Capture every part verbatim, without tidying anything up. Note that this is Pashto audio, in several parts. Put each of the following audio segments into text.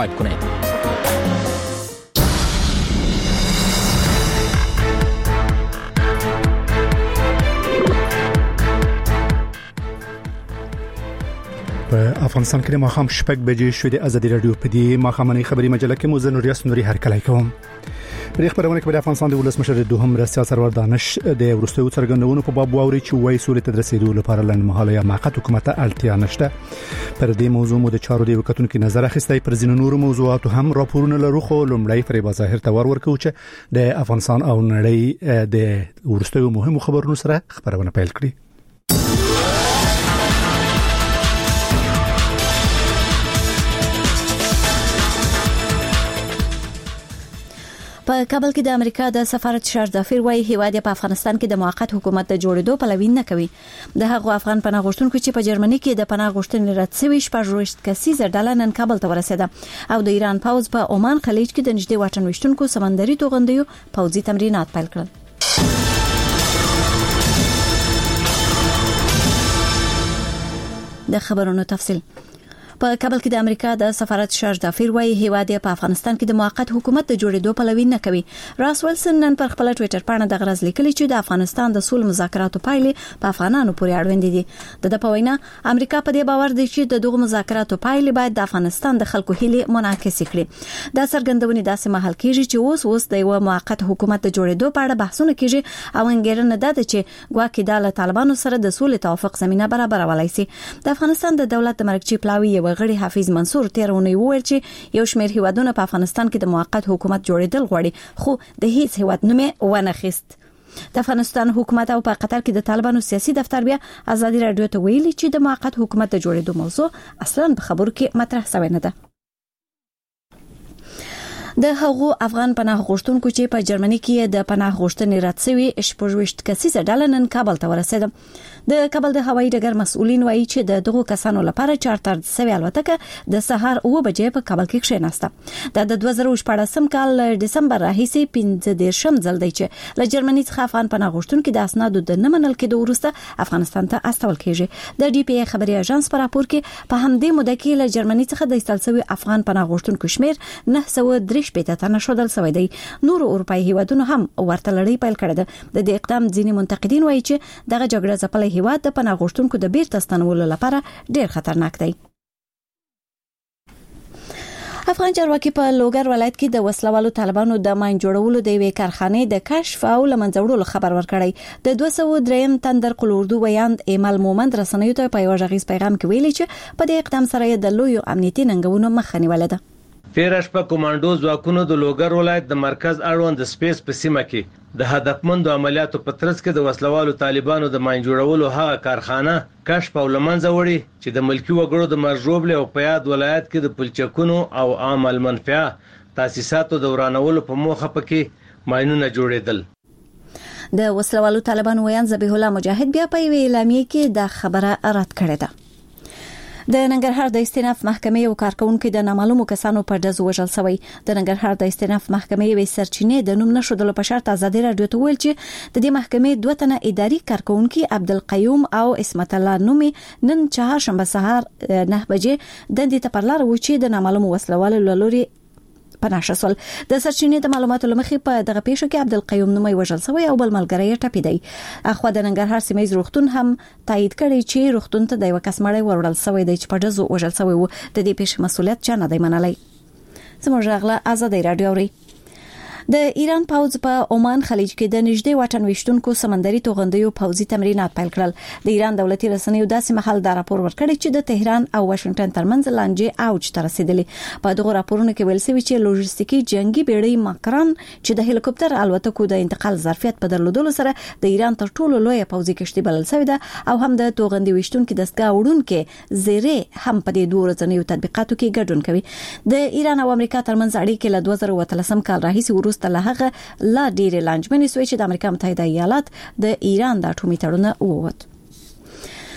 کنید. په افغانستان کې ماخام شپږ بجې شوې د ازادي رادیو په دې ماخامنۍ خبري مجله کې موزن ریاست نوري هرکلی کوم. په خبرونه کې د افغانستان د ولسمشر دوهم رئیس سرور دانش د ورستیو څرګندونو په باب واوري چې وایي سولې ته رسیدو لپاره لنډمهاله یا موقت حکومت اړتیا نشته. پر دې موضوع مو د چارو دی وکټونکو نظر اخیستای پر ځینو نورو موضوعاتو هم راپورونه لرو خو لومړی فریبا ظاهر ته ور ورکو چې د افغانستان او نړۍ د ورستیو مهمو خبرونو سره خبرونه پیل کړي. په کابل کې د امریکا د سفارت شاردافیر وايي هیواد په افغانستان کې د موقت حکومت د جوړېدو پلوي نه کوي. د هغو افغان پناه غوښتونکو چې په جرمني کې د پناه غوښتنې رد شوي شپږ کسیزه ډله نن کابل ته ورسېده او د ایران پوځ په عمان خلیج کې د نږدې واټن وشتونکو سمندري توغندیو پوځي تمرینات پیل کړل. د خبرونو تفصیل. په کابل کې د امریکا د سفارت شاردافیر وايي هیواد په افغانستان کې د موقت حکومت د جوړېدو پلوي نه کوي. راس ویلسن نن پر خپل ټوئیټر باندې د غرض لیکلي چې د افغانستان د صلح مذاکراتو پایلې په افغانانو پورې اړوند دي. د د پوینا امریکا په دې باور دی چې د دغه مذاکراتو پایلې باید د افغانستان د خلکو هیلې منعکس کړي. دا څرګندونه داسې مهال کېږي چې اوس اوس د یو موقت حکومت د جوړېدو په اړه بحثونه کېږي او انګیرنه ده چې ګواکې د طالبانو سره د صلح توافق زمينه برابرولای شي. د افغانستان د دولت د مرکزی پلاوی یو غړي حافظ منصور تیرونه وویل چې یو شمېر هیوادونه په افغانستان کې د موقت حکومت جوړېدل غواړي خو د هیڅ هیواد نوم ونه خست. د افغانستان حکومت او په قطر کې د طالبانو سیاسي دفتر بیا ازادي رادیو ته ویلي چې د موقت حکومت د جوړېدو موضوع اصلا په خبرو کې مطرح شوی نه ده. د هغو افغان پناه غوښتونکو چې په جرمني کې د پناه غوښتنې رد شوي شپږ کسیزه ډله نن کابل ته ورسېده. د کابل د هوایي ډګر مسؤلین وایي چې د دغو کسانو لپاره چارتر سوي الوتکه د سهار اوه بجې په کابل کې کښېناسته. دا د دوه زره شپږم کال دسمبر راهیسې پنځه دیرشم ځل دی چې له جرمني څخه افغان پناه غوښتونکو د اسنادو د نه منل کېدو وروسته افغانستان ته استول کېږي. د ډي پی ای خبري اژانس په راپور کې په همدې موده کې له جرمني څخه د استل شوي افغان پناه غوښتونکو شمېر نه سوه درې شپېته تنه شودل شوی دی. نور اروپایي هیوادونو هم ورته لړۍ پیل کړې ده. د دې اقدام ځینې منتقدین وایي چې دغه جګړه ځپلې هیواد د پناه غوښتونکو د بیرته ستنولو لپاره ډېر خطرناک دی. افغان چارواکي په لوګر ولایت کې د وسلوالو طالبانو د ماین جوړولو د یوې کارخانې د کشف او لمنځوړلو خبر ورکړی. د دوه سوه دریم تندر قلوردو ویاند ایمل مومند رسنیو ته په یو ژغیز پیغام کې ویلي چې په دې اقدام سره د لوی امنیتي ننګونو مخه نیولې ده. تیرش په کمانډو ځواکونو د لوګر ولایت د مرکز اړوند د سپیس په سیمه کې د هدفمندو عملیاتو په ترڅ کې د وسلوالو طالبانو د ماین جوړولو هغه کارخانه کشف او لمنځه وړي چې د ملکی وګړو د مرجوبل او پیاد ولایت کې د پلچکونو او عامل منفعه تاسیساتو د ورانولو په موخه پکې ماینونه جوړېدل. د وسلوالو طالبانو ویان ذبیح الله مجاهد بیا په اعلامیه کې د خبره رد کړې ده. د ننګرهار د استیناف محکمې یو کارکونکو د نامعلومو کسانو په ډزو وژل شوی. د ننګرهار د استیناف محکمې وی سرچینې د نوم نشودلو په شرط ازادي رادیو ته ویل چې د دې محکمې دوه تنه اداري کارکونکو عبدالقیوم او اسمت الله نومي نن چهارشنبه سهار نه بجې د دې تپرلار و چې د نامعلومو وسلوالو لوري پناشسول. د سرچینې د معلوماتو لمخې په دغه پیښه کې عبدالقیوم نومي وژل شوی او بل ملګری یې ټپي دی. اخو د ننګرهار سیمه روغتون هم تایید کړی چې روغتون ته د یو کس مړی وروړل شوی دی چې په ډزو وژل شوی و. د دې پیښې مسؤلیت چا نه دی منلی. زموږ غلا ازادي رادیو ری. د ایران پوځ په عمان خلیج کې د نږدې واټن وشتونکو سمندري توغندیو پوځي تمرینات پیل کړل. د ایران دولتي رسنیو داسې محل دا راپور ورکړی چې د تهران او واشنگټن ترمنځ لانجې اوج ته رسیدلې. په دغه راپورونو کې ویل شوی چې لوجستیکي جنگي بیړۍ مکران چې د هلیکوپټر الوتکو د انتقال ظرفیت په درلودلو سره د ایران تر ټولو لوی پوځي کشتۍ بلل شوی ده او هم د توغندي وشتونکو دستګاه وړونکو زیره هم په دې دوه ورځنیو تطبیقاتو کې ګډون کوي. د ایران او امریکا ترمنځ اړیکې له دوه زره اتلسم کال راهیسې وروسته له هغه لا ډېرې لانجمنې سوې چې د امریکا متحده ایالات د ایران د اټومي تړون ووت.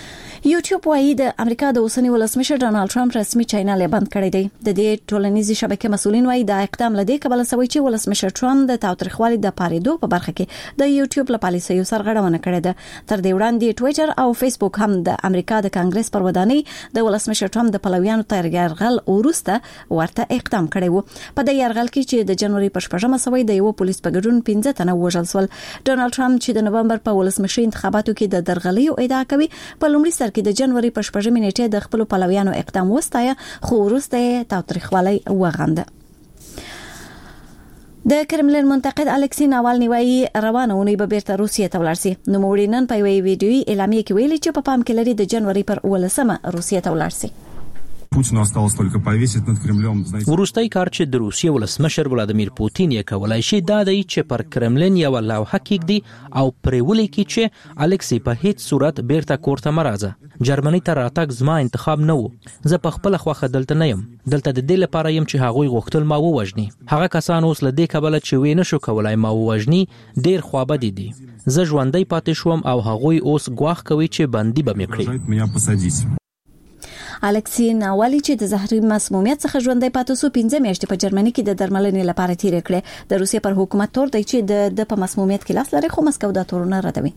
یوټیوب وايي د امریکا د اوسنی ولسمشر ډونالد ټرمپ رسمي چینل بند کړی دی. د دې ټولنیزې شبکې مسؤلین وايي دا اقدام لدې کبل سوي چې ولسمشر ټرمپ د تاوتریخوالي د پاریدو په برخه کې د یوټیوب له پالیسیو سرغړونه کړې ده. تر دې وړاندې ټوئیټر او فیسبوک هم د امریکا د کانګرس پر ودانۍ د ولسمشر ټرمپ د پلویانو تر یرغل ورسته ورته اقدام کړی وو. په دې یرغل کې چې د جنوري په شپږمه سوي د یو پولیس په ګډون پنځه تنه وژل شول. ډونالد ټرمپ چې د نومبر په ولسمشر انتخاباتو کې د درغلیو ادعا کوي په لومړي سر کې د جنوري په شپږمې نیټه د خپل پلویانو اقدام وستایه خو وروسته تاوتریخوالی وغنده. د کرملین منتقد الکسی ناوالنی وايي روانه ونی به بیرته روسیې ته ولاړ شي. نو مورینن په وی ویډیوي اعلامیه کې ویلي چې په پام کې لري د جنوري پر ولسمه روسیې ته ولاړ شي. Путину осталось только повесить над Кремлем. وروستۍ کار چې د روسیې ولسمشر ولادیمیر پوتین یې کولای شي دا دی چې پر کرملین یو لوحه کېږدي او پرې ولیکي چې الکسی په هیڅ صورت بیرته کور ته مرازه. جرمني ته راتګ زما انتخاب نه و. زه په خپل خوخه دلته نه یم. دلته د دې لپاره یم چې هغوی غوښتل ما ووژني. هغه کسان اوس له دې کبله چې وې نشو کولای ما ووژني ډیر خوابدي دي. زه ژوندۍ پاتې شوم او هغوی اوس ګواښ کوي چې بندي به مې کړي. الکسی ناوالنی چې د زهري مسمومیت څخه ژوندۍ پاتې سو پنځه میاشتې په جرمني کې د درملنې لپاره تیر کړې. د روسیې پر حکومت تور دی چې د د په مسمومیت کې لاس لري خو مسکو دا تورونه ردوي.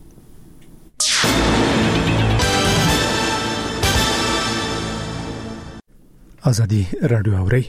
ازادي رادیو اوري.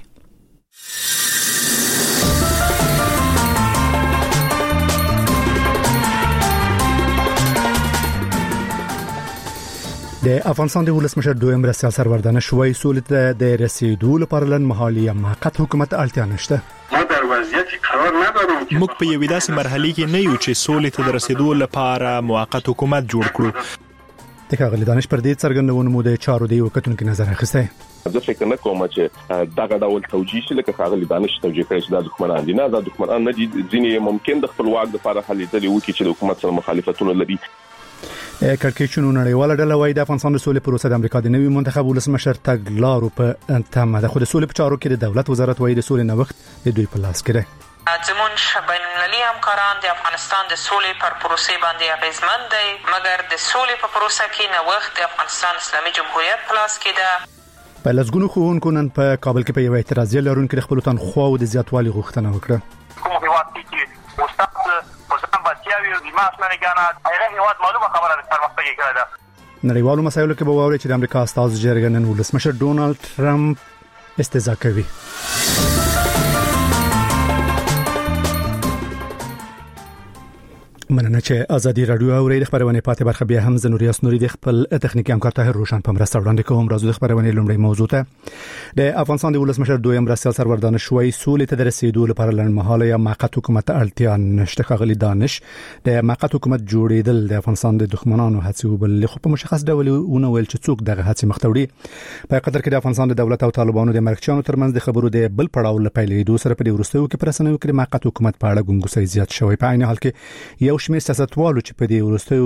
د افغانستان د ولسمشر دویم مرستیال سرور دانش وایي سولې ته د رسیدو لپاره لنډمهالي یا موقت حکومت اړتیا نشته. ما در وضعیتی قرار ندارم که موږ په یوې داسې مرحلې کې نه یو چې سولې ته د رسیدو لپاره موقت حکومت جوړ کړو. د ښاغلي دانش پر دې څرګندونه مو د چارو دی وکټونکو نظر اخیسته. زه فکر نه کوم چې دغه ډول توجیه شي لکه ښاغلي دانش توجیه کړی چې د دښمنان دي. نه د دښمنان نه دي. ځینې ممکن د خپلواک لپاره هلې وکړي چې د حکومت سره مخالفتونه لري. کړکېچونو نړیواله ډله وايي د افغانستان د سولې پروسه د امریکا د نوي منتخب ولسمشر تګلارو په تمه ده. خو د سولې په چارو کې د دولت وزارت وايي د سولې نوښت د دوی په لاس کې دی. زمونږ بین المللي همکاران د افغانستان د سولې پر پروسې باندې اغیزمن دي مګر د سولې په پروسه کې نوښت د افغانستان اسلامي جمهوریت په لاس کې ده. په لږګونو ښوونکو نن په کابل کې په یو اعتراضي لرونکو د خپل تنخواو د زیاتوالي غوښتنه وکړه. کوم هیواد کې استاد پوزان بچیاوي د ماسمنه غاڼه هغه هیواد معلومه خبره ده پرمختګ کړی ده. نړیوالو مسایلو کې به واوري چې د امریکا استازي جرګه نن ولسمشر ډونالد ټرمپ استهزاء کوي. مننه چې ازادي رادیو اوري. د خبرونه پاتې برخه بیا هم زنوریاس نوري د خپل تخنیکی همکار طاهر روشن په مرسته وړاندې کوم. راځو د خبرونه لومړی موضوع ته. د افغانستان د ولسمشر دویم مرستیال سرور دانش وایي سولې ته د رسیدو لپاره لنډمهاله یا موقت حکومت اړتیا نشته. ښاغلي دانش د موقت حکومت جوړیدل د افغانستان د دښمنانو هڅې وبل خو په مشخص ډول ونه ویل چې څوک دغه هڅې مخ ته وړي. په قطر کې د افغانستان د دولت او طالبانو د مرکچیانو ترمنځ د خبرو د بل پړاو لپاره سره په دې ورستیو کې پرسنوي کې موقت حکومت په اړه ګونګسي زیات شوی. په عین حال کې یو شمېر سیاستوالو چې په دې ورستیو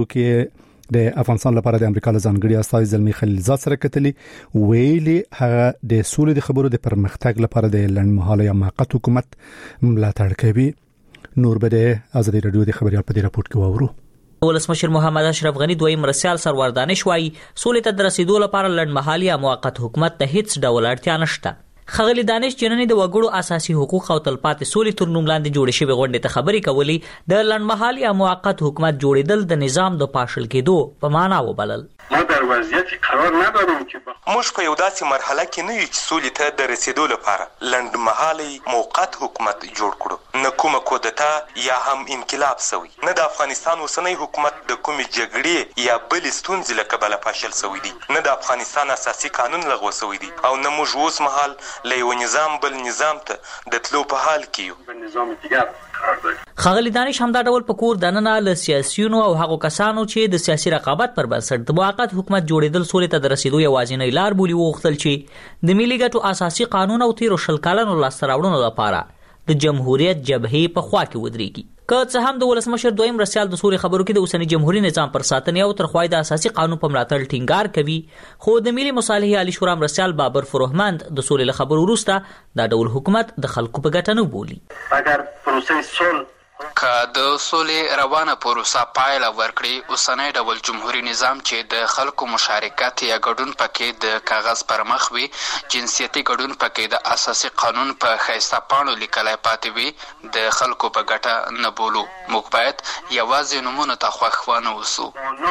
کې د افغانستان لپاره د امریکا لزانګړي استاد زلمی خلیلزاد سره کتلی ویلي هغه د سولې د خبرو د پرمختګ لپاره د لنډمهاله یا موقت حکومت ملاتړ کوي. نور به د ازادي رادیو د خبريال په دې راپورټ کې وورو. ولسمشر محمد اشرف غنی دویم مرستیال سرور دانش وايي سولې ته د رسیدو لپاره لنډمهاله یا موقت حکومت ته هیڅ ډول اړتیا نشته. خغلی دانش جننې د وګړو اساسي حقوق او تلپاتې سولې تر نوم لاندې جوړې شوی غونډې ته خبرې کولې د لنډمهال یا موقت حکومت جوړېدل د نظام د پاشل کېدو په معنا وبلل. ما در وضعیتی قرار ندارم که موږ په یو داسې مرحله کې نه یو چې سولې ته د رسیدو لپاره لنډمهالي موقت حکومت جوړ کړو. نه کومه کودتا یا هم انقلاب سوی. نه د افغانستان اوسنی حکومت د کومې جګړې یا بل ستونزې له کبله پاشل سوی دی. نه د افغانستان اساسي قانون لغوه سوی دی او نه موږ اوس مهال له یو نظام بل نظام ته د تلو په حال کې یو. به نظام دیگر خغلی دانش هم دا ډول په کور دننه له سیاسيونو او هغو کسانو چې د سیاسي رقابت پر بنسټ د موقت حکومت جوړېدل سولې ته د رسیدو یوازینۍ لار بولي وغوښتل چې د ملي ګټو اساسي قانون او تیرو شل کلونو لاسته راوړنو لپاره د جمهوریت جبهې په خوا کې ودرېږي. که څه هم د ولسمشر دویم مرستیال د سولې خبرو کې د اوسنی جمهوریت نظام پر ساتنې او تر خوای د اساسي قانون په ملاتړ ټینګار کوي خو د ملي مصالحې عالی شورا مرستیال بابر فروهمند د سولې خبرو وروسته دا ډول حکومت د خلکو په ګټه نه بولي. اگر پروسه صلح که د سولې روانه پروسه پایله ورکړي، اوسنی ډول جمهوري نظام چې د خلکو مشارکت یا ګډون پکې د کاغذ پر مخ وي، جنسیتي ګډون پکې د اساسي قانون په ښایسته پاڼو لیکلی پاتې وي، د خلکو په ګټه نه بولو. موږ باید یوازې نومونو ته خوښ ونه اوسو.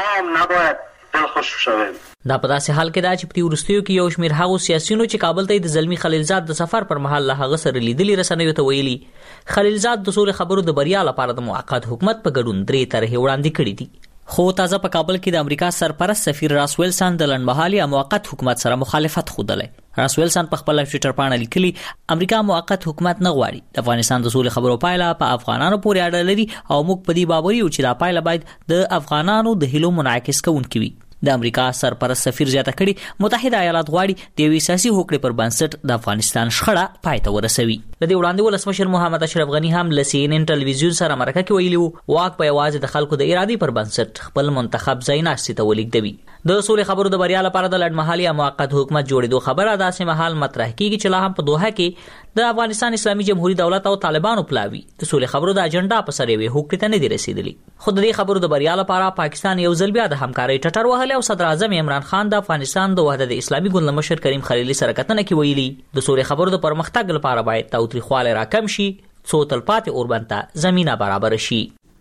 دا په داسې حال کې دا چې په وروستیو کې یو شمېر هغو سیاسیونو چې کابل ته د زلمی خلیلزاد د سفر پر مهال له هغه سره لیدلي رسنیو ته ویلي خلیلزاد د سولې خبرو د بریا لپاره د موقت حکومت په ګډون درې طرحې وړاندې کړي دي. خو تازه په کابل کې د امریکا سرپرست سفیر راس ویلسن د لنډمهالي موقت حکومت سره مخالفت ښودلی. راس ویلسن په خپل ټویټر باندې لیکلي امریکا موقت حکومت نه غواړي. د افغانستان د سولې خبرو پایله په افغانانو پورې اړه لري او موږ په دې باور یو چې دا پایله باید د افغانانو د هیلو منعکس کوونکې وي. د امریکا سرپرست سفیر زیاته کړي متحده ایالات غواړي د یوې سیاسي هوکړې پر بنسټ د افغانستان شخړه پای ته ورسوي. د دې وړاندې ولسمشر محمد اشرف غني هم له سی ان ان ټلویزیون سره مرکه کې ویلي وو واک په یوازې د خلکو د ارادې پر بنسټ خپل منتخب ځای ناستې ته ولیږدوي. د سولې خبرو د بریا لپاره د لنډمهالي موقت حکومت جوړېدو خبره داسې مهال مطرح کیږي چې لا هم په دوحه کې د افغانستان اسلامي جمهوریت دولت او طالبانو پلاوي د سولې خبرو د اجنډا په سر یوې هوکړې ته نه دي رسیدلي. خو د دې خبرو د بریا لپاره پاکستان یو ځل بیا د همکارۍ ټټر وهلی او صدر اعظم عمران خان د افغانستان د وحدت اسلامي ګوند مشر کریم خلیلي سره کتنه کې ویلي د سولې خبرو د پرمختګ لپاره باید تاوتریخوالی راکم شي څو تلپاتې اوربند ته زمینه برابر شي.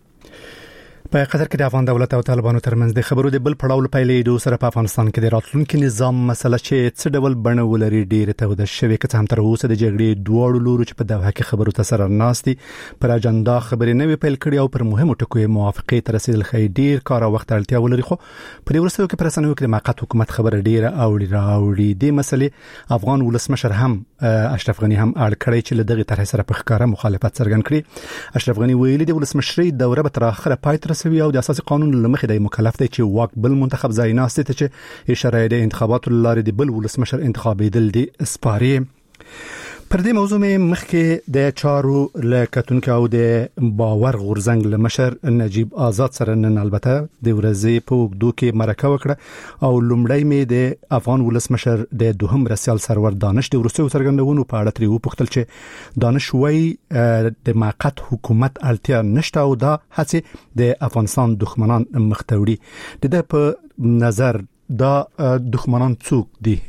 په قطر کې د افغان دولت او طالبانو ترمنځ د خبرو د بل پړاو پیلېدو سره په افغانستان کې د راتلونکي نظام مسله چې څه ډول بڼه ولري ډېره توده شوې، که څه هم تر اوسه د جګړې دواړو لورو چې په دوحه کې خبرو ته سره ناستي پر اجنډا خبرې نه وي پیل کړي او پر مهمو ټکو یې موافقې ته رسیدل ښایي ډېر کار او وخت اړتیا ولري. خو په دې وروستیو کې په رسنیو کې د موقت حکومت خبره ډېره اوړي راوړي. دې مسلې افغان ولسمشر هم اشرف غني هم اړ کړی چې له دغې طرحې سره په ښکاره مخالفت څرګند کړي. اشرف غني ویلي د ولسمشرۍ دوره به تر اخره پای ته رسوي او د اساسي قانون لمخې د مکلف دی چې واک بل منتخب ځای ناست ته چې اشاره د انتخاباتو لارې د بل ولسمشر انتخابېدل دي سپاري. پر دې موضوع مې مخکې د چارو له کتونکو او د باور غورزنګ له مشر نجیب آزاد سره نن البته د ورځې په اوږدو کې مرکه وکړه او لومړی مې د افغان ولسمشر د دوهم رسیال سرور دانش د وروستیو څرګندونو په اړه ترې وپوښتل چې دانش وایي د موقت حکومت اړتیا نشته او دا هڅې د افغانستان دښمنان مخ ته وړي. د ده په نظر دا دښمنان څوک دي؟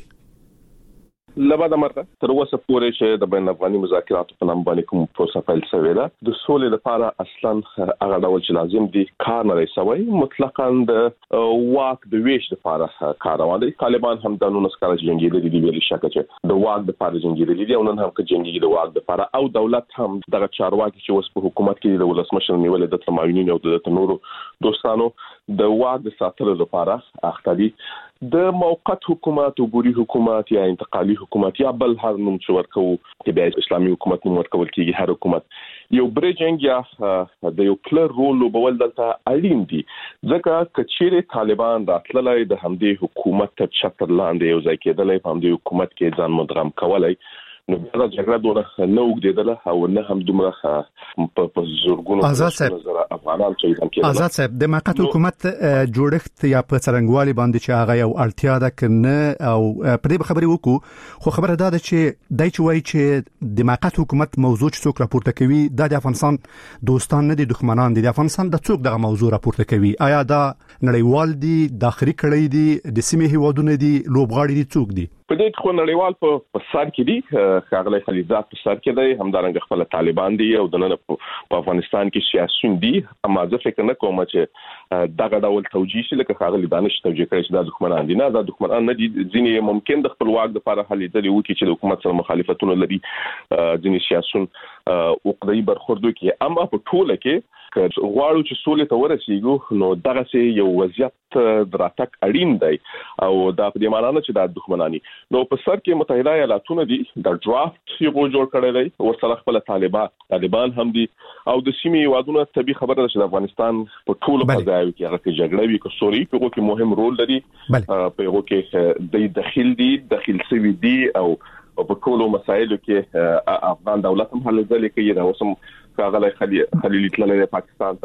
لبا مرته تر اوسه پورې چې د بین افغاني مذاکراتو په نام باندې کوم پروسه پیل شوې ده د سولې لپاره اصلا هغه ډول چې لازم دي کار نه رسوي، مطلقاً د واک د ویش لپاره کار روان دي. طالبان هم د نونس کال جنگیدلي دي ویل شکه چې د واک لپاره جنگیدلي دي او نن هم کې جنگي د واک لپاره او دولت هم دغه چارواکي چې اوس په حکومت کې د ولسمشر نیول د تماوینین او د نورو دوستانو د واک د ساتلو لپاره اخته دي. د موقت حکومت او ګوري حکومت یا انتقالي حکومت یا بل هر نوم چې ورکو چې د اسلامي حکومت نوم ورکول کیږي، هر حکومت یو بریجنګ یا د یو کلر رول لوبول دلته اړین دي ځکه کچېره طالبان راتللای د همدې حکومت تر چتر لاندې یو ځای کېدلای په همدې حکومت کې ځان مدغم کولای نو دا جګړه دونه نه وګدیدله او نه هم دومره په زورګونو آزاد صاحب افغانان چې هم کې آزاد صاحب د موقت حکومت جوړښت یا په څرنګوالي باندې چې هغه یو اړتیا ده کنه او په دې خبرې وکړو، خو خبره ده چې دای چې وایي چې د موقت حکومت موضوع چې څوک راپورته کوي د افغانستان دوستان نه دي دښمنان دي، د افغانستان د څوک دغه موضوع راپورته کوي؟ آیا دا نړیوال دي، داخلي کړي دي، د سیمې هیوادونه دي، لوبغاړي دي، څوک دي؟ په دې کې خو نړیوال په سر کې دي، ښاغلی خلیلزاد په سر کې دی، همدارنګه خپل طالبان دي او د نن په افغانستان کې سیاسيون دي. اما زه فکر نه کوم چې دغه ډول توجیه شي لکه ښاغلی دانش توجیه کړي چې دا دښمنان دي. نه، دا دښمنان نه دي. ځینې ممکن د خپل واک لپاره هلې ځلې وکړي چې د حکومت سره مخالفتونه لري، ځینې سیاسيون عقده‌ای برخورد کوي. اما په ټوله کې غواړو چې سولې ته ورسیږو نو دغه سي یو وضعیت دراتک اړین دی او دا په دې معنی نه چې دا دښمنانی نو په سر کې متحده ایالاتونه دي د ډرافت یو جوړ کړی دی او سره خپل طالبان طالبان هم دي او د سیمې وادونه طبي خبره ده چې د افغانستان په ټولو فضایو کې هغه جګړه وی کو سوري په کې مهم رول لري، په هغه کې د داخل دي داخل سوي دي او په ټولو مسایلو کې افغان دولت هم هلې ځلې کوي. دا اوسم ښاغلی خلیل تللی پاکستان ته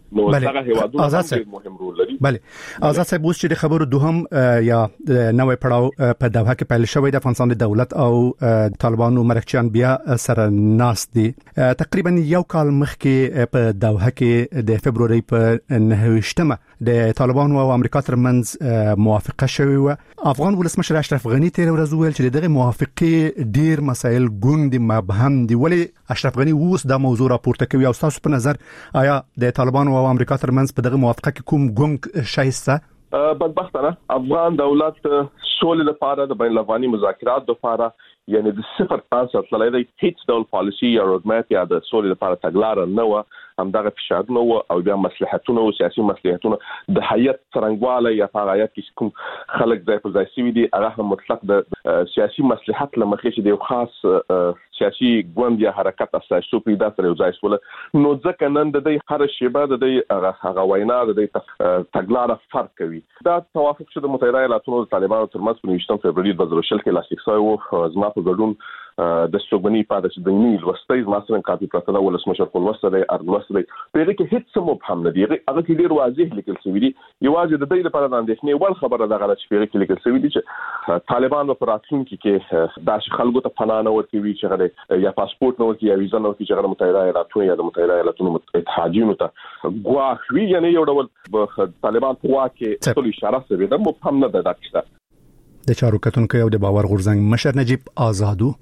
نو دغه هیوادونه ډېر مهم رول لري. بله آزاد صاحب اوس چې د خبرو دوهم یا نوې پړاو په دوحه کې پیل شوی د افغانستان د دولت او طالبانو مرکچیان بیا سره ناس دي. تقریبا یو کال مخکې په دوحه کې د فبروري په نهویشتمه د طالبانو او امریکا ترمنځ موافقه شوې و. افغان ولسمشر اشرف غنی تیر ورځ ویل چې دغه موافقه ډیر مسایل ګوند مبهم دي. ولی اشرف غنی اوس دا موضوع راپورته کوي او تاسو په نظر آیا د طالبانو او امریکا ترمنځ په دغه موافقه کې کوم ګونګ شایسته؟ بدبختانه افغان دولت سولې لپاره د بین الافغاني مذاکرات لپاره یعنی د صفر تاسو تللی دی هیڅ ډول پالیسی یا روډماپ یا د سولې لپاره تګلاره نه و. همدغه فشارونه و او بیا مصلحتونه او سیاسي مصلحتونه د حیات څرنګواله یا فعالیت کې کوم خلک ځای په ځای سوي دي هغه مطلق د سیاسي مصلحت لمخې چې د خاص سیاسي ګوند یا حرکت اساسي پیدا سره ځای سول. نو ځکه نن د دې هر شیبه د دې هغه وینا د دې تګلاره فرق کوي. دا توافق چې د متحده ایالاتونو د طالبانو ترمنځ په نوي فبروري دوه زره شل کې لاسلیک شوی و. زما په ګډون د سوګنی په داسې د نیل وستای مثلا کاپی پرتله ولسمشر خپل وسره ارګلوسره په دې کې هیڅ مبهم نه دی. هغه کې ډیر واضح لیکل شوی دی. یوازې د دې لپاره د اندېښنې ول خبره ده غواړي چې په دې کې لیکل شوی دی چې طالبان په راتلونکي کې داسې خلکو ته پناه نه ورکوي چې غواړي یا پاسپورت نه ورکوي یا ویزا نه ورکوي چې غواړي متحده ایالاتونو یا د متحده ایالاتونو اتحادیو ته ګواښ وي. یعنی یو ډول طالبان په واکه ټول اشاره شوی ده مبهم نه ده. دا د چارو کتونکو او د باور غورځنګ مشر نجیب آزادو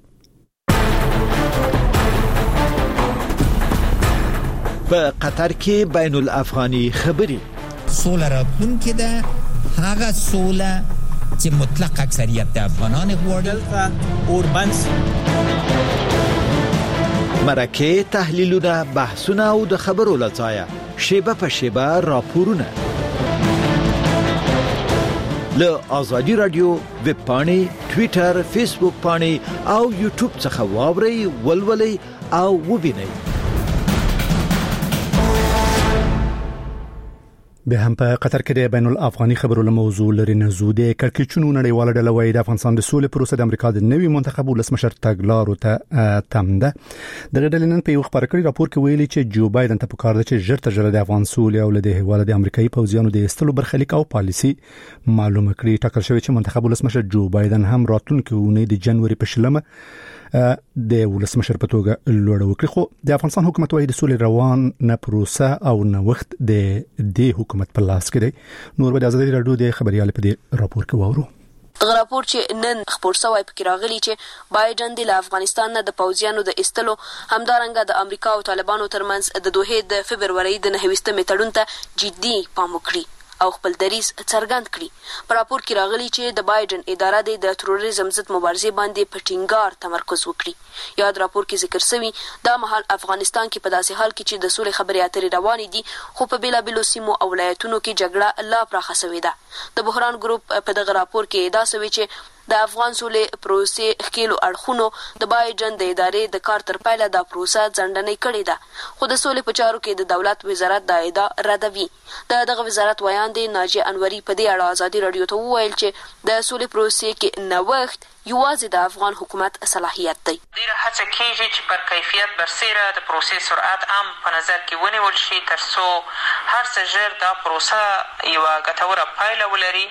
په قطر کې بین الافغاني خبرې سوله راتلونکې ده هغه سوله چې مطلق اکثریت د افغانان غواړي. اوربنس مرکه تحلیلونه بحثونه او د خبرو لځایه شیبه په شیبه راپورونه له آزادی رادیو ویب پاڼې ټوئیټر فیسبوک پاڼې او یوټیوب څخه واورئ ولولئ او وبینئ. به هم په قطر کې د بین الافغاني خبرو له موضوع لري نزو د کړکېچونو نړیواله ډله وایي د افغانستان د سولې پروسه د امریکا د نوي منتخب ولسمشر تګلارو ته تمده. دغه ډلې نن په یو خبر کړی راپور کې ویلي چې جو بایدن ته پکار دی چې ژر تر ژره د افغان سولې او له هیواله د امریکایي پوځیانو د ایستلو برخلیک او پالیسي معلومه کړي. ټاکل شوی چې منتخب ولسمشر جو بایدن هم راتلونکي اونۍ د جنوري په شلمه د ولسمشر په توګه لوړ وکړي. خو د افغانستان حکومت وايي د سولې روان نه پروسه او نه وخت د دې حکومت په لاس کې دی. نور به د ازادي رادیو د خبريال په دې راپور کې وورو. دغه راپور چې نن خبر شوی پکې راغلی چې بایدن د افغانستان نه د پوځیانو د ایستلو همدارنګه د امریکا او طالبانو ترمنځ د دوه د فبروري د نهویستمې تړون ته جدي پام وکړي او خپل دریز څرګند کړي. په راپور کې راغلی چې د بایدن اداره د تروریزم ضد مبارزې باندې په ټینګار تمرکز وکړي. یاد راپور کې ذکر شوی دا مهال افغانستان کې په داسې حال کې چې د سولې خبرې اترې روانې دي خو په بیلابیلو سیمو او ولایتونو کې جګړه لا پراخه شوې ده. د بحران ګروپ په دغه راپور کې ادعا شوی چې د افغان سولې پروسې خکېلو اړخونو د بایدن د ادارې د کار تر پایله د پروسه ځنډنۍ کړې ده. خو د سولې په چارو کې د دولت وزارت دا ادعا ردوي. د دغه وزارت ویان دی ناجیه انوري په دې اړه ازادي رادیو ته وویل چې د سولې پروسې کې نوښت یوازې د افغان حکومت صلاحیت دی. ډیره هڅه کیږي چې پر کیفیت برسېره د پروسې سرعت هم په نظر کې ونیول شي ترڅو هر څه ژر دا پروسه یوه ګټوره پایله ولري.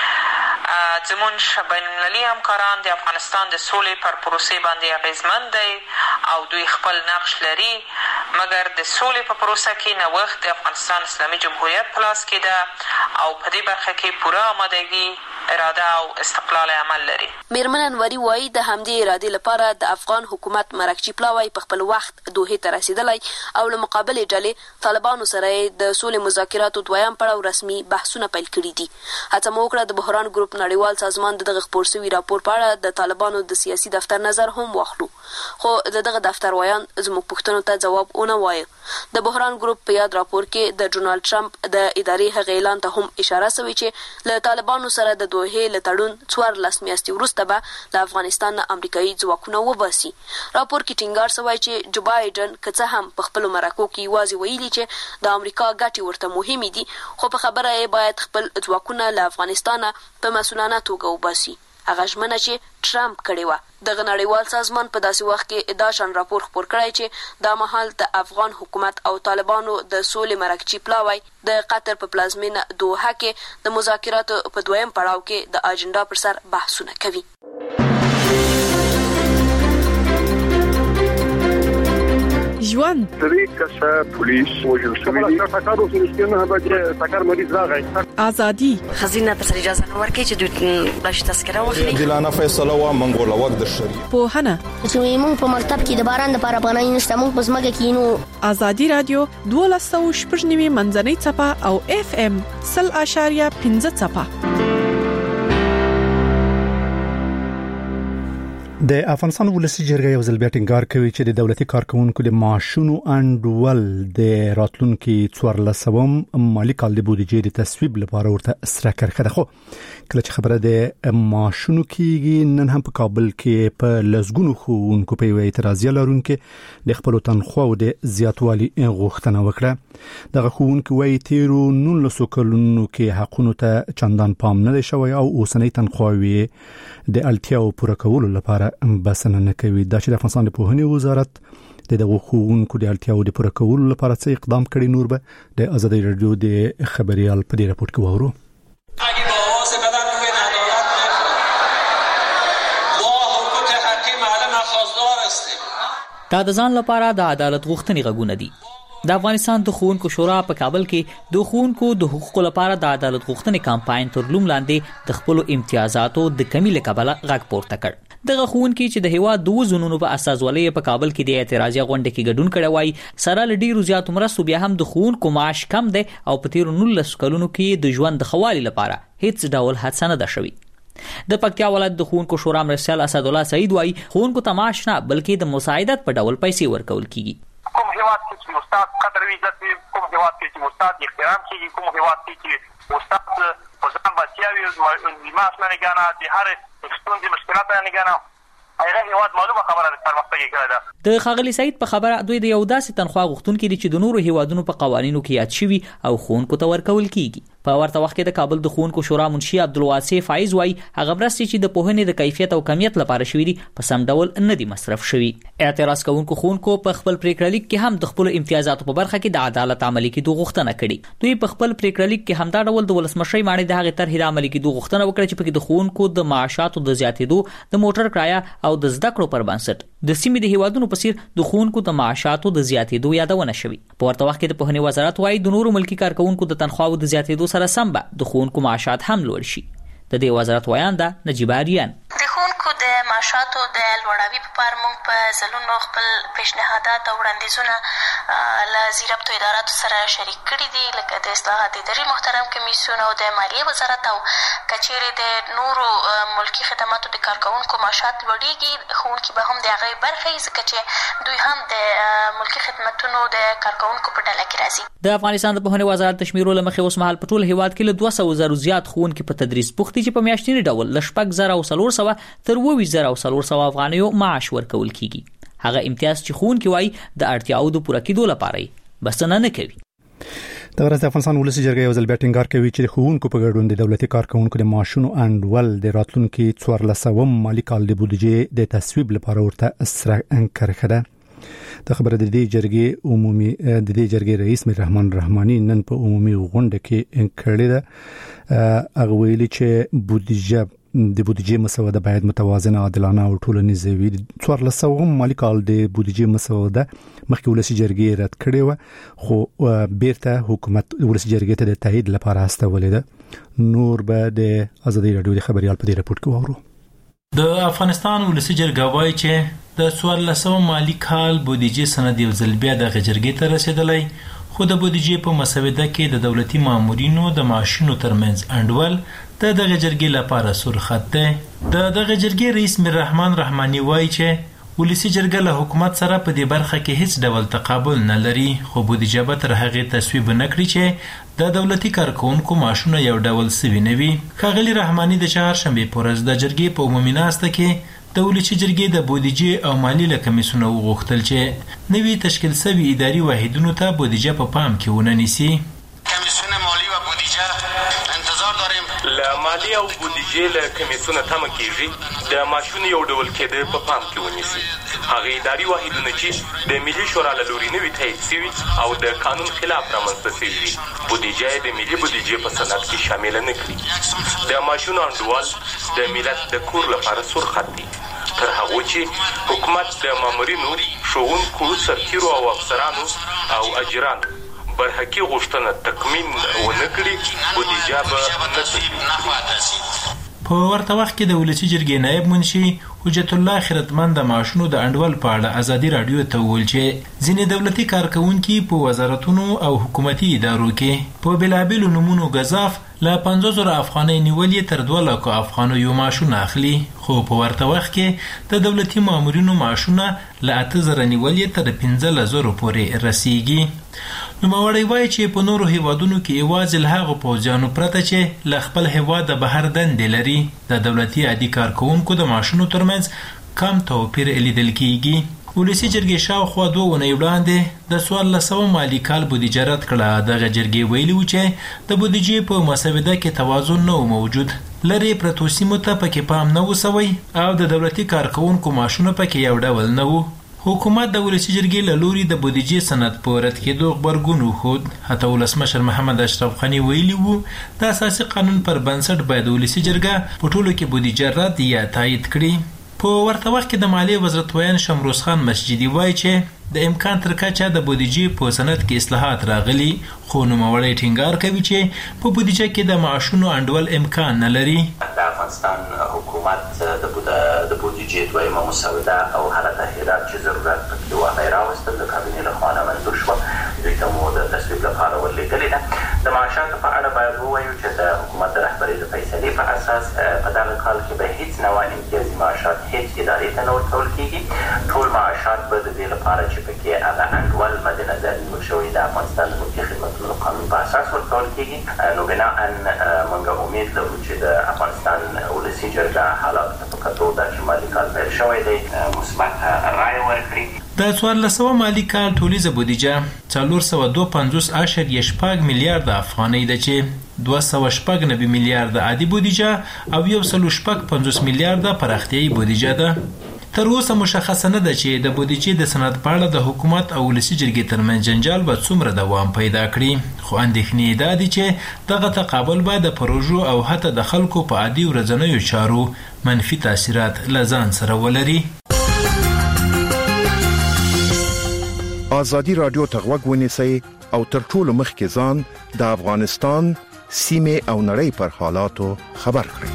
زمونږ بین المللي همکاران د افغانستان د سولې پر پروسې باندې اغیزمن دی او دوی خپل نقش لري، مګر د سولې په پروسه کې نوښت د افغانستان اسلامي جمهوریت په لاس کې ده او په دې برخه کې پوره آمادګي، اراده او استقلال عمل لري. میرمن انوري وایي د همدې ارادې لپاره د افغان حکومت مرکچی پلاوی په خپل وخت دوحې ته رسیدلی او له مقابلې ډلې طالبانو سره د سولې مذاکراتو دویم پړاو رسمي بحثونه پیل کړي دي. هڅه مو وکړه د بحران ګروپ نړیوال سازمان د دغه خپور شوي راپور په اړه د طالبانو د سیاسي دفتر نظر هم واخلو، خو د دغه دفتر ویان زموږ پوښتنو ته ځواب ونه وایه. د بحران ګروپ په یاد راپور کې د ډونالډ ټرمپ د ادارې هغه اعلان ته هم اشاره شوې چې له طالبانو سره د دوحې له تړون څوارلس میاشتې وروسته به له افغانستان نه امریکایي ځواکونه وباسي. راپور کې ټینګار شوی چې جو بایدن که څه هم په خپلو مرکو کې یوازې ویلي چې د امریکا ګټې ورته مهمې دي، خو په خبره یې باید خپل ځواکونه له افغانستانه په مسؤلانه توګه وباسي. هغه ژمنه چې ټرمپ کړې وه دغه نړیوال سازمان په داسې وخت کې دا شان راپور خپور کړی چې دا مهال د افغان حکومت او طالبانو د سولې مرکچی پلاوی د قطر په پلازمینه دوحه کې د مذاکراتو په دویم پړاو کې د اجنډا پر سر بحثونه کوي. ژوند درې کسه پولیس وژل شوي دي. سکارو سره چې سکار مریض راغی. ازادي خزینه پر اجازه نه ورکړي چې دوی بلش تذکره واخلي. دلانه فیصله وا منګول وخت د شری. په هنه چې موږ په مکتب کې د باران د لپاره پناه نشته، موږ په سمګه کې نو. ازادي رادیو دولسو شپږنیمه منځنۍ چپه او اف ام سل اشاریه پنځه چپه. د افغانستان ولسی جرګه یو ځل بیا ټینګار کوي چې د دولتي کارکونکو د معاشونو انډول د راتلونکي څوارلسم مالی کال د بودیجې د تصویب لپاره ورته سره کرخه. خو کله چې خبره د معاشونو کېږي، نن هم په کابل کې په لزګونو ښوونکو په اعتراضیه لرونکو د خپل تنخواه د زیاتوالي غوښتنه وکړه. دغه ښوونکو وايي تیرو نولسو کلونو کې حقونو ته چندان پام نه دی شوی او اوسنۍ تنخواهي د اړتیاو پوره کولو لپاره بسنه نه کوي. دا چې د افغانستان د پوهنې وزارت د دغه ښوونکو د اړتیاو د پوره کولو لپاره څه اقدام کړي، نور به د آزادۍ رادیو د خبريال په دې راپورټ کې وورو. دا د ځان لپاره د عدالت غوښتنې غږونه دي. د افغانستان د ښوونکو شورا په کابل کې د ښوونکو د حقوقو لپاره د عدالت غوښتنې کمپاین تر لوم لاندې د خپل امتیازاتو د کمی له کبله غږ پورته کړ. دغه ښوونکي چې د هیواد د وزنونو په اساسولۍ په کابل کې د اعتراضي غونډه کې ګډون کړی وای، سره ل ډیرو زیاتو مرستو بیا هم د ښوونکو معاش کم دی او په تیرو نولسو کلونو کې د ژوند د خوالي لپاره هیڅ ډول هڅه نه ده شوې. د پکتیا ولایت د ښوونکو شورا مرستیال اسد الله سعید وای، ښوونکو ته معاش نه بلکې د مساعدت په ډول پیسې ورکول کیږي. کوم هیواد کې استاد قدر وی عزت وي، کوم هیواد کې استاد احترام کیږي، کوم هیواد کې استاد په ځان باندې وي معاش نه غواړي، د هر ستونزې مشکلات نه غواړي. هغه هیواد معلومه خبره ده پرمختګ کړی ده. د خاغلی سعید په خبره دوی د یو داسې تنخواه غوښتونکي دي چې د نورو هیوادونو په قوانینو کې یاد شوی او ښوونکو ته ورکول کیږي. په ورته وخت کې د کابل د ښوونکو شورا منشي عبدالواسع فایز وای، هغه مرستې چې د پوهنې د کیفیت او کمیت لپاره شوی دي په سم ډول نه دي مصرف شوی. اعتراض کوونکو ښوونکو په خپل پریکړه لیک کې هم د خپل امتیازاتو په برخه کې د عدالت عملي کېدو غوښتنه کړې. دوی په خپل پریکړه لیک کې همدا ډول د ولسمشر ماڼۍ د هغې طرحې د عملي کېدو غوښتنه وکړه چې پکې د ښوونکو د معاشاتو د زیاتېدو، د موټر کرایه او د زده کړو پر بنسټ د سیمې د هیوادونو په څیر د ښوونکو د معاشاتو د زیاتېدو یادونه شوې. په ورته وخت کې د پوهنې وزارت وايي د نورو ملکي کارکونکو د تنخواهو د زیاتېدو سره سم به د ښوونکو معاشات هم لوړ شي. د دې وزارت وایانده نجیبه اریان د ښوونکو د معاشاتو د لوړاوي په اړه موږ په ځلونو خپل پیشنهادات او وړاندیزونه له ضربتو اداراتو سره شریک کړي دي، لکه د اصلاحات اداري محترم کمیسیون او د مالیې وزارت. او کچېرې د نورو ملکي خدماتو د کارکونکو معاشات لوړیږي، ښوونکي به هم د هغې برخه وي ځکه چې دوی هم د ملکي خدمتونو د کارکونکو په ډله کې راځي. د افغانستان د پوهنې وزارت د شمیرو له مخې اوس مهال په ټول هیواد کې له دوه سوه زرو زیات ښوونکي په تدریس بوخت دي چې په میاشتني ډول له شپږ زره او څلور سوه تر اووه ویشت زره او څلور سوه افغانیو معاش ورکول کیږي. هغه امتیاز چې ښوونکي وایي د اړتیاو د پوره کېدو لپاره یې بسنه نه کوي. د ورځ د افغانستان ولسی جرګه یو ځل بیا ټینګار کوي چې د ښوونکو په ګډون د دولتي کارکونکو د معاشونو انډول د راتلونکي څوارلسم مالی کال د بودیجې د تصویب لپاره ورته سره کرخه ده. د خبره د دې جرګې عمومي د دې جرګې رئیس میر رحمان رحماني نن په عمومي غونډه کې کړې ده. هغه ویلي چې بودیجه د بودیجې مسوده باید متوازنه، عادلانه او ټولنیزه وي. څوارلسم مالی کال د بودیجې مسوده مخکې ولسی جرګې رد کړې و، خو بیرته حکومت ولسی جرګې ته د تایید لپاره استولې ده. نور به د آزادۍ رادیو د خبريال په دې راپورټ کې وورو. د افغانستان ولسی جرګه وایي چې د څوارلسم مالی کال بودیجې سند یو ځل بیا د جرګې ته رسیدلی، خو د بودیجې په مسوده کې د دولتي مامورینو د معاشونو ترمنځ انډول د دغه جرګې لپاره سرخط دی. د دغه جرګې رئیس میر رحمان رحماني وایي چې ولسی جرګه له حکومت سره په دې برخه کې هیڅ ډول تقابل نه لري، خو بودیجه به تر هغې تصویب نه کړي چې د دولتي کارکونکو معاشونه یو ډول سوي نه وي. ښاغلي رحماني د چهارشنبې په ورځ د جرګې په عمومي ناسته کې د ولسی جرګې د بودیجې او مالی له کمیسیونه وغوښتل چې نوي تشکیل شوي اداري واحدونو ته بودیجه په پام کې ونه نیسي. کمیسیون مالی و بودیجه انتظار داریم. له مالی مالیې او بودیجې له کمیسیونه تمه کیږي د معاشونو یو ډول کېدل په پام کې ونیسي. هغه اداري واحدونه چې د ملي شورا له لوري نوي تایید شوي او د قانون خلاف رامنځته شوي بودیجه د ملي بودیجې په سند کې شامل نه کړي. د معاشونو انډول د ملت د کور لپاره سرخط دي، تر هغه چې حکومت د مامورینو، ښوونکو، سرتیرو او افسرانو او اجرانو برحقي غوښتنه تکمیل ونه کړي بودیجه به نه تکمیل. په ورته وخت کې د ولسی جرګې نائب منشي حجت الله خیرتمند د معاشونو د انډول په اړه ازادي رادیو ته وویل چې ځینې دولتي کارکونکي په وزارتونو او حکومتي ادارو کې په بېلابېلو نومونو ګزاف له پنځه زره افغانۍ نیولې تر دوه لکو افغانیو معاشونه اخلي، خو په ورته وخت کې د دولتي مامورینو معاشونه له اته زره نیولې تر پنځلس زرو پورې رسیږي. نوموړی وایي چې په نورو هیوادونو کې یوازې له هغو پوځیانو پرته چې له خپل هیواد د بهر دندې لري د دولتي عادي کارکوونکو د معاشونو ترمنځ کم توپیر لیدل کیږي. ولسی جرګې شاوخوا دوه اونۍ وړاندې د څوارلس سوه مالي کال بودیجه رد کړه. دغه جرګې ویلي و چې د بودیجې په مسوده کې توازن نه و موجود، لرې پرتو سیمو ته پکې پام نه و سوی او د دولتي کارکوونکو معاشونه پکې یو ډول نه و. حکومت د ولسی جرګې له لوري د بودیجې سند په رد کېدو غبرګون وښود. حتی ولسمشر محمد اشرف غني ویلي و د اساسي قانون پر بنسټ باید ولسی جرګه په ټولو کې بودیجه رد یا تایید کړي. په ورته وخت کې د مالیې وزارت ویان شمروز خان مسجدي وایي چې د امکان تر کچه د بودیجې په سند کې اصلاحات راغلي، خو نوموړی ټینګار کوي چې په بودیجه کې د معاشونو انډول امکان نه لري. د افغانستان حکومت د بودیجې دویمه مسوده او هغه تغییرات چې ضرورت پکې و هغه یې راوستل، د کابینې لخوا نه منظور شوه، دوی ته مو د تصویب لپاره ورلېږلې ده. د معاشاتو په اړه باید ووایو چې د حکومت د رهبرۍ د فیصلې په اساس په دغه کال کې به هیڅ نوع امتیازي معاشات هیڅ ادارې ته نه ورکول کېږي. ټول معاشات به د دې لپاره چې پکې هغه انډول مد نظر نیول شوی د افغانستان د ملکي خدمتونو قانون په اساس ورکول کېږي. نو بناءً موږ امید لرو چې د افغانستان ولسي جرګه حالاتو ته په کتو دا چې مالي کال پیل شوی دی مثبت رایه ورکړي. د څوارلس سوه مالي کال ټولیزه بودیجه څلور سوه دوه پنځوس اعشاریه شپږ میلیارده افغانۍ ده چې دوه سوه شپږ نوي میلیارده عادي بودیجه او یو سلو شپږ پنځوس میلیارده پراختیایي بودیجه ده. تر اوسه مشخصه نه ده چې د بودیجې د سند په اړه د حکومت او ولسي جرګې ترمنځ جنجال به څومره دوام پیدا کړي، خو اندېښنې دا دي چې دغه تقابل به د پروژو او حتی د خلکو په عادي ورځنیو چارو منفي تاثیرات له ځان سره ولري. ازادي رادیو ته غوږ ونیسئ او تر ټولو مخکې ځان د افغانستان سیمې او نړۍ پر حالاتو خبر کړئ.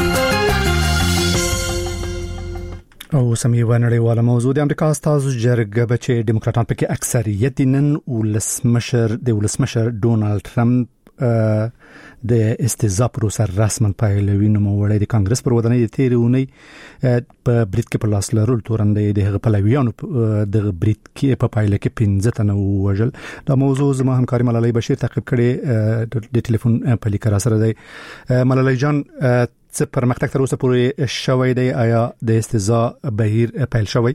او سمي ونړیواله موضوع د امریکا استازو جرګه به چې ډیموکراټان پکې اکثریت نن ولسمشر د ولسمشر ډونالد ټرمپ د استهزاء پروسه رسما پیلوي. نو موړی د کانګرس پر ودانۍ د تیرونی په بریټ کې په لاس لرل تورندې د هغه پلویانو د بریټ کې په پایله کې پنځه تنه وژل. دا موضوع زما همکاري ملالۍ بشیر تعقیب کړي د ټلیفون په لیکه را سره دی. ملالۍ جان څه پرمختګ تر اوسه پورې شوی دی؟ آیا د استهزاء بهیر پیل شوی؟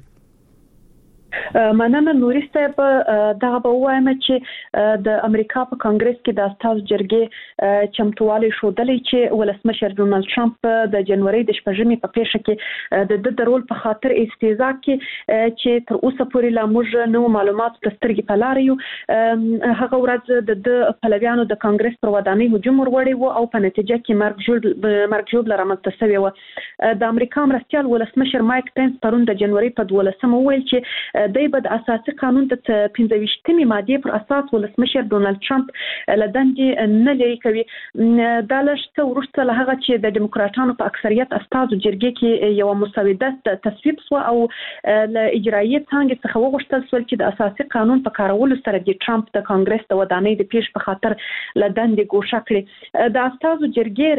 مننه نوري صاحب. دغه به وایم چې د امریکا په کانګرس کې د استازو جرګې چمتووالی ښودلی چې ولسمشر ډونالد ټرمپ د جنوري د شپږمې په پیښه کې د د رول په خاطر استهزاء کې چې تر اوسه پورې لا موږ نو معلومات د سترګې په لار یو، هغه ورځ د د پلویانو د کانګرس پر ودانۍ هجوم وروړی و او په نتیجه کې مرګ جوړ مرګ جوړ رامنځته شوی و. د امریکا مرستیال ولسمشر مایک پنس پرون د جنوري په دولسمه وویل چې د د اساسي قانون د پنځه ویشتمې ماده پر اساس ولسمشر ډونالد ټرمپ لدندې نه لري کوي. دا لږ وروسته له هغه چې د ډیموکراټانو په اکثریت استازو جرګې کې یو مسوده تصویب شو او له اجرایي څنګه څخه وغوښتل شو چې د اساسي قانون په کارولو سره د ټرمپ د کانګرس د ودانۍ د پیښ په خاطر لدندې ګوښه کړي. د استازو جرګې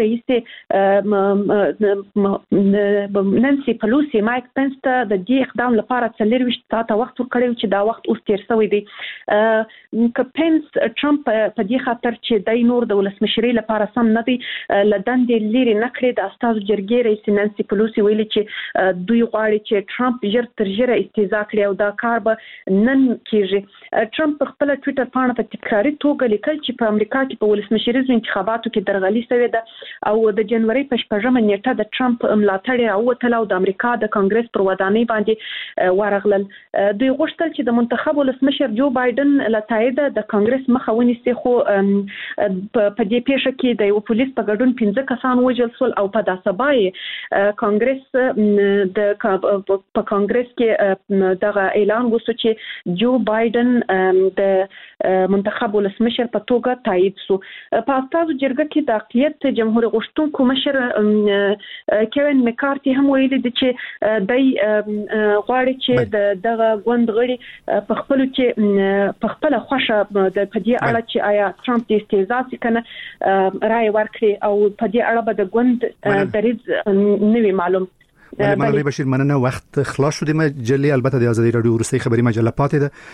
رئیس نانسي پلوسی مایک پنس ته د دې اقدام لپاره څلور ویشت ساعته ته وخت ورکړی چې دا وخت اوس تیر شوی دی. ک پنس ټرمپ په دې خاطر چې د نور د ولسمشري لپاره سم نه دی لدن دی لري نکړي د استاد جرګې رئیس نانسي پلوسی ویلي چې دوی غواړي چې ټرمپ ژر تر ژره استیزا کړي او دا کار به نن کیږي. ټرمپ په خپل ټوئیټر باندې په تکراري توګه لیکل چې په امریکا کې په ولسمشریزو انتخاباتو کې درغلي شوې ده او د جنوري په شپږمه نیټه د ټرمپ ملاتړ راووتل او د امریکا د کانګرس پر ودانۍ باندې ورغلل. دوی غوښتل چې د منتخب ولسمشر جو بایدن لتاید د کانګرس مخه ونیسي خو په دې پیښه کې د یو پولیس په ګډون پنځه کسان وژل شول او په داسې بای کانګرس د په کانګرس کې دغه اعلان وشو چې جو بایدن د منتخب ولسمشر په توګه تایید شو. په استازو جرګه کې د اقلیت جمهور غوښتونکو مشر کیوین مکارتي هم ویلي دي چې دای غواړي چې دغه غوند غړي په خپل کې په خپل خوښه د پدې اړه چې آیا ټرمپ د استیزا څخه رائے ورکړي او په دې اړه به د غوند دریز نوي معلوم. مننه بشیر، مننه. وخت خلاص شد مجله، البته د ازادي رادیو روسي خبری مجله پاتې ده.